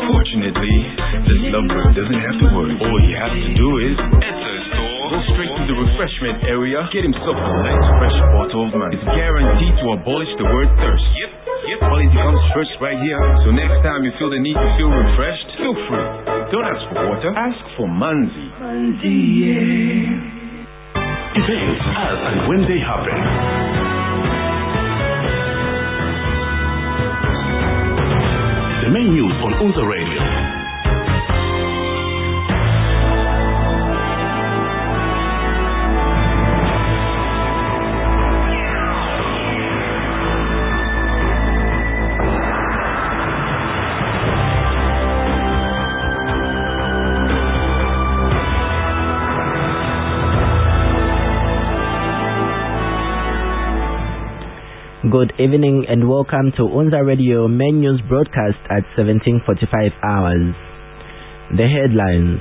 Fortunately, this lovebird doesn't have to worry. All he has to do is enter a store, go straight to the refreshment area, get himself a nice fresh bottle of Manzi. It's guaranteed to abolish the word thirst. Yep. Quality comes first right here. So next time you feel the need to feel refreshed, feel free. Don't ask for water, ask for Manzi. Manzi, yeah. Events as and when they happen. The main news on Unza Radio. Good evening and welcome to Unza Radio main news broadcast at 17:45 hours. The headlines.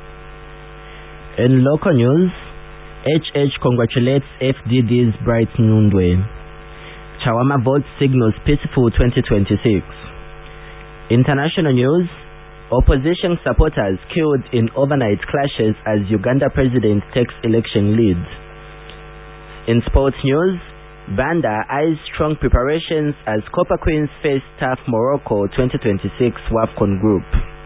In local news, HH congratulates FDD's Bright Nundwe. Chawama vote signals peaceful 2026. International news, opposition supporters killed in overnight clashes as Uganda president takes election lead. In sports news, Banda eyes strong preparations as Copper Queens face tough Morocco 2026 WAFCON group.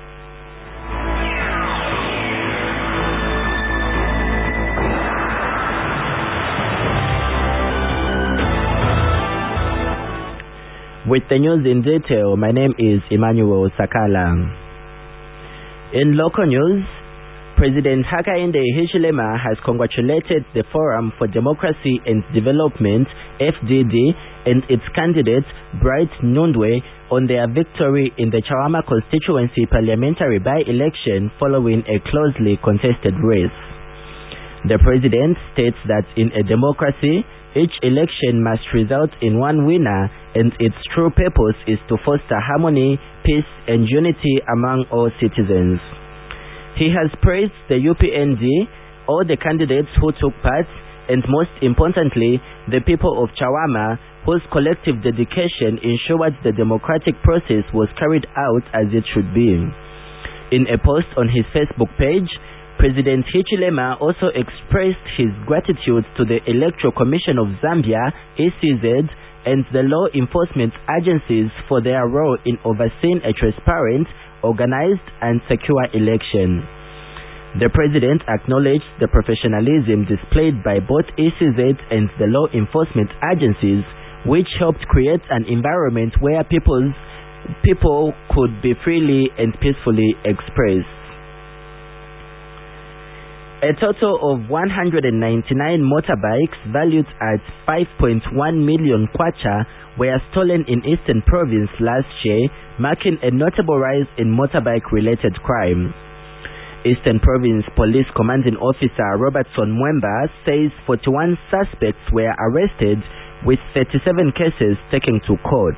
With the news in detail, my name is Emmanuel Sakala. In local news, President Hakainde Hichilema has congratulated the Forum for Democracy and Development, FDD, and its candidate, Bright Nundwe, on their victory in the Chawama constituency parliamentary by-election following a closely contested race. The president states that in a democracy, each election must result in one winner, and its true purpose is to foster harmony, peace, and unity among all citizens. He has praised the UPND, all the candidates who took part, and most importantly, the people of Chawama, whose collective dedication ensured the democratic process was carried out as it should be. In a post on his Facebook page, President Hichilema also expressed his gratitude to the Electoral Commission of Zambia, ECZ, and the law enforcement agencies for their role in overseeing a transparent, organized and secure election. The president acknowledged the professionalism displayed by both ECZ and the law enforcement agencies, which helped create an environment where people could be freely and peacefully expressed. A total of 199 motorbikes valued at 5.1 million kwacha were stolen in Eastern Province last year, marking a notable rise in motorbike-related crime. Eastern Province Police Commanding Officer Robertson Mwemba says 41 suspects were arrested with 37 cases taken to court.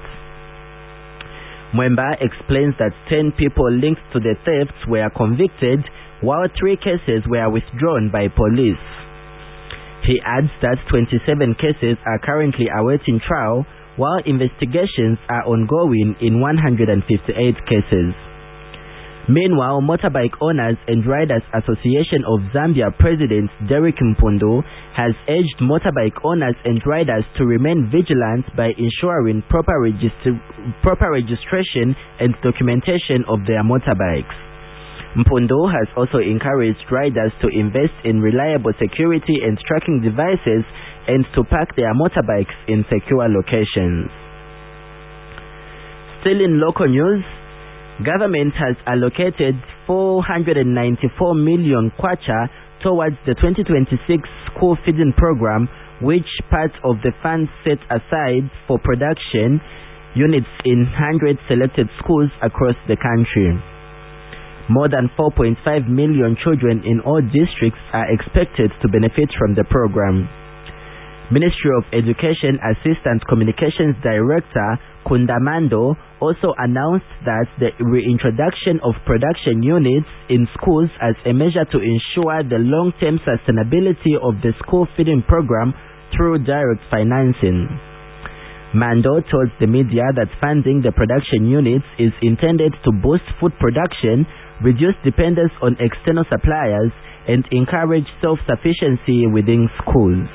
Mwemba explains that 10 people linked to the thefts were convicted, while 3 cases were withdrawn by police. He adds that 27 cases are currently awaiting trial, while investigations are ongoing in 158 cases. Meanwhile, Motorbike Owners and Riders Association of Zambia President Derek Mpundu has urged motorbike owners and riders to remain vigilant by ensuring proper registration and documentation of their motorbikes. Mpundu has also encouraged riders to invest in reliable security and tracking devices and to park their motorbikes in secure locations. Still in local news, government has allocated 494 million kwacha towards the 2026 school feeding program, which part of the funds set aside for production units in 100 selected schools across the country. More than 4.5 million children in all districts are expected to benefit from the program. Ministry of Education Assistant Communications Director Kundamando also announced that the reintroduction of production units in schools as a measure to ensure the long-term sustainability of the school feeding program through direct financing. Mando told the media that funding the production units is intended to boost food production, reduce dependence on external suppliers, and encourage self-sufficiency within schools.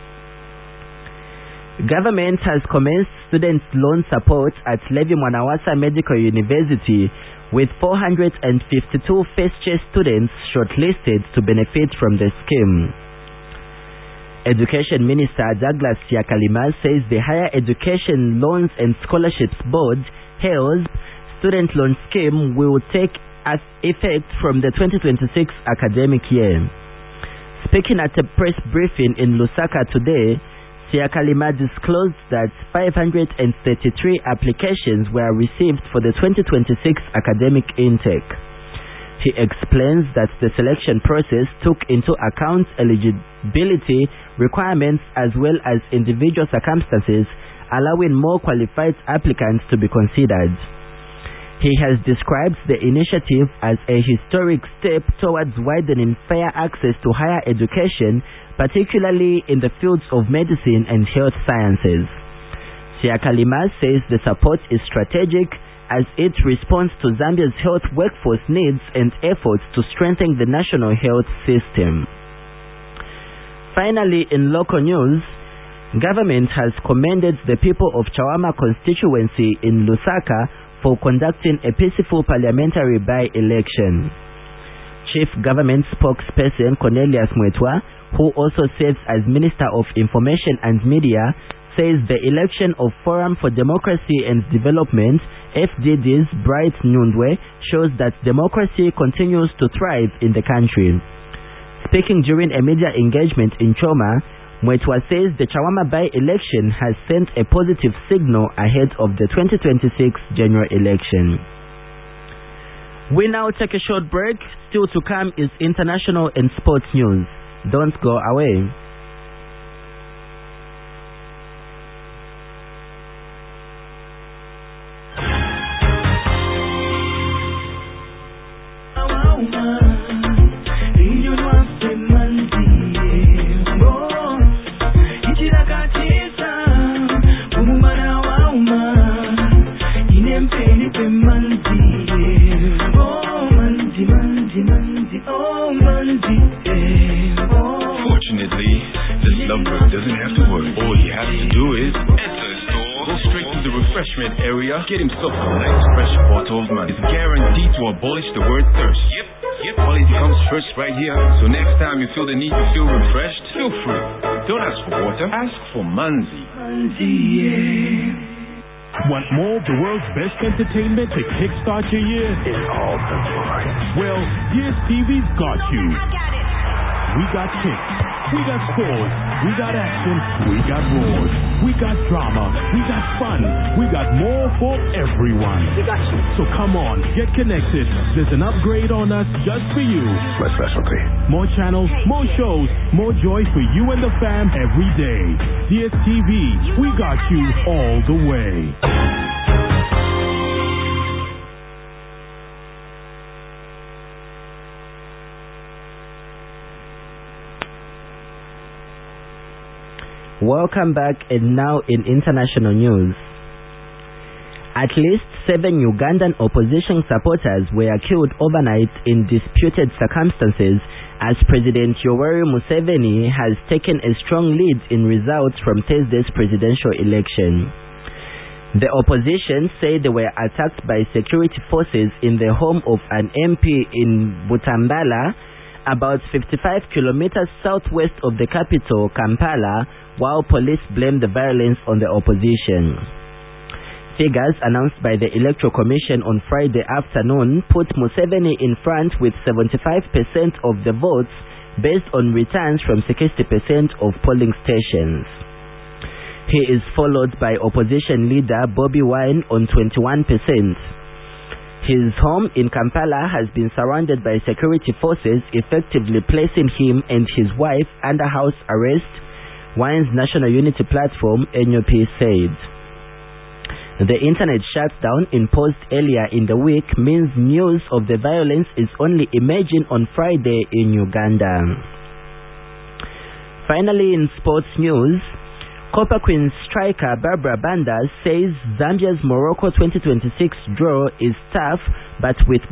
Government has commenced student loan support at Levi Mwanawasa Medical University, with 452 first-year students shortlisted to benefit from the scheme. Education Minister Douglas Siyakalima says the Higher Education Loans and Scholarships Board, HELSB, student loan scheme will take effect from the 2026 academic year. Speaking at a press briefing in Lusaka today, Siyakalima disclosed that 533 applications were received for the 2026 academic intake. He explains that the selection process took into account eligibility requirements as well as individual circumstances, allowing more qualified applicants to be considered. He has described the initiative as a historic step towards widening fair access to higher education, particularly in the fields of medicine and health sciences. Siyakalima says the support is strategic as it responds to Zambia's health workforce needs and efforts to strengthen the national health system. Finally, in local news, government has commended the people of Chawama constituency in Lusaka for conducting a peaceful parliamentary by-election. Chief Government Spokesperson Cornelius Mwetwa, who also serves as Minister of Information and Media, says the election of Forum for Democracy and Development, FDD's Bright Nyundwe, shows that democracy continues to thrive in the country. Speaking during a media engagement in Choma, Mwetwa says the Chawama by-election has sent a positive signal ahead of the 2026 general election. We now take a short break. Still to come is international and sports news. Don't go away. Fortunately, this lover doesn't have to worry. All he has to do is enter a store, go straight to the refreshment area, get himself a nice fresh bottle of money. It's guaranteed to abolish the word thirst. Yep. Quality comes first right here. So next time you feel the need to feel refreshed, feel free. Don't ask for water, ask for Manzi. Want more of the world's best entertainment to kickstart your year? It's all the glory. Well, DSTV's got you. We got kicks, we got scores, we got action, we got roars, we got drama, we got fun, we got more for everyone. We got you. So come on, get connected. There's an upgrade on us just for you. My specialty. More channels, more shows, more joy for you and the fam every day. DSTV, we got you all the way. Welcome back, and now in international news. At least 7 Ugandan opposition supporters were killed overnight in disputed circumstances as President Yoweri Museveni has taken a strong lead in results from Thursday's presidential election. The opposition say they were attacked by security forces in the home of an MP in Butambala, about 55 kilometers southwest of the capital, Kampala, while police blamed the violence on the opposition. Figures announced by the Electoral Commission on Friday afternoon put Museveni in front with 75% of the votes based on returns from 60% of polling stations. He is followed by opposition leader Bobi Wine on 21%. His home in Kampala has been surrounded by security forces, effectively placing him and his wife under house arrest, Wine's National Unity Platform, NUP, said. The internet shutdown imposed earlier in the week means news of the violence is only emerging on Friday in Uganda. Finally, in sports news, Copper Queens striker Barbara Banda says Zambia's Morocco 2026 draw is tough, but with